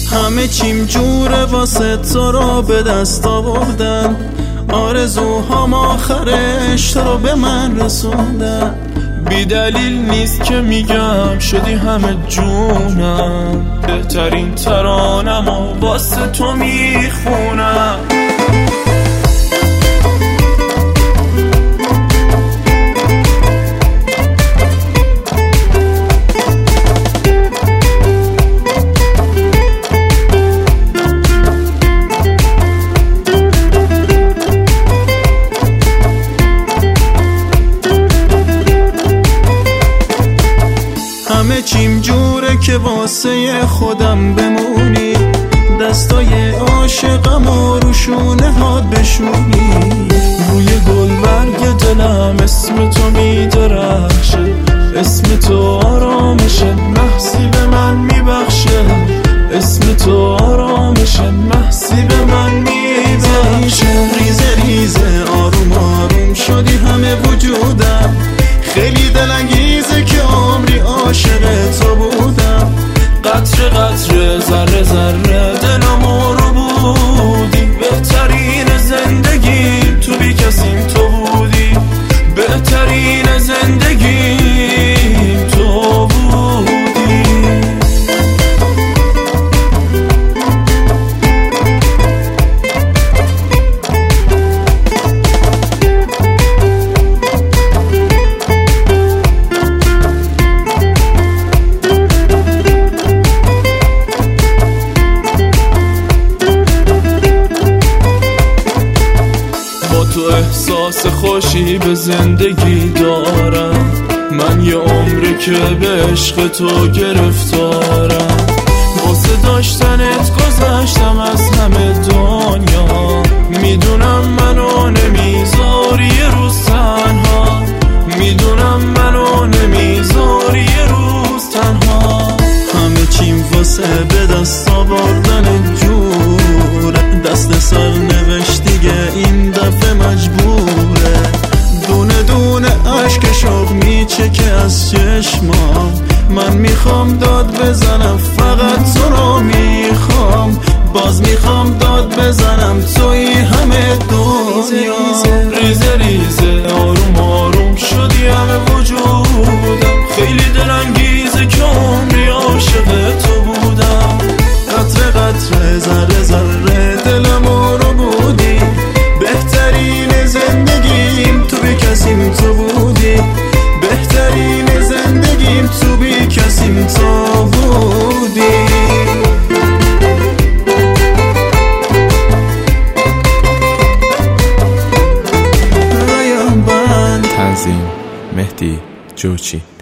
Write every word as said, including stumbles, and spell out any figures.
همه چیم جوره واسه تو رو به دست آوردن، آرزوهام آخرش تو رو به من رسوندن. بی دلیل نیست که میگم شدی همه جونم، بهترین ترانم و واسه تو میخونم. همه چیم جوره که واسه خودم بمونی، دستای عاشقم و روشونه هات بشونی. روی گل برگ دلم اسم تو میدرخشه، اسم تو آرامشه، محسی به من میبخشه. اسم تو آرامشه، محسی به من میبخشه. ریزه ریزه آروم آروم شدی همه وجودم، خیلی دلانگیزه که عمری عاشق تو بودم. قطره قطره ذره ذره دلمو رو بودی، بهترین زندگی تو بی کسیم تو بودی، بهترین زندگی تو بودی. تو احساس خوشی به زندگی دارم، من یه عمره که به عشق تو گرفتارم. واسه داشتنت گذشتم از همه دنیا، میدونم منو نمیذاری یه روز تنها، میدونم منو نمیذاری یه روز تنها. همه چیم واسه به دست آوردن جوره، دست سر نوشت دیگه این دفعه مجبوره. دونه دونه عشق شوق میچکه از چشمام، من میخوام داد بزنم فقط تو رو میخوام، باز میخوام داد بزنم توی همه دنیا. ریزه ریزه آروم آروم شدی همه وجودم، خیلی دلانگیزه که عمری عاشق تو بودم. قطره قطره ذره ذره دلمو رو بودی، بهترین زندگیم تو بی کسیم تو بودی، بهترین زندگیم تو بی کسیم تو بودی. تنظیم مهدی جوچی.